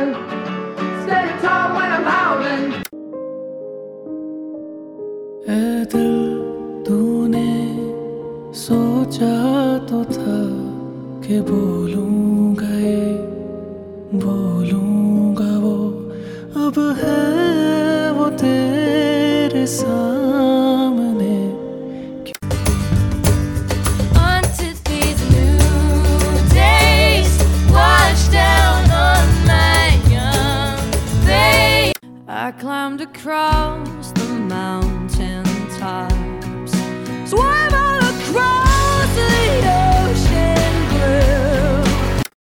falling, standing tall when I'm howling. ऐ दिल तूने सोचा तो था कि बोलूँगा ये बोलूँगा वो, अब है वो तेरे सामने। Onto these new days, wash down on my young face. I climbed across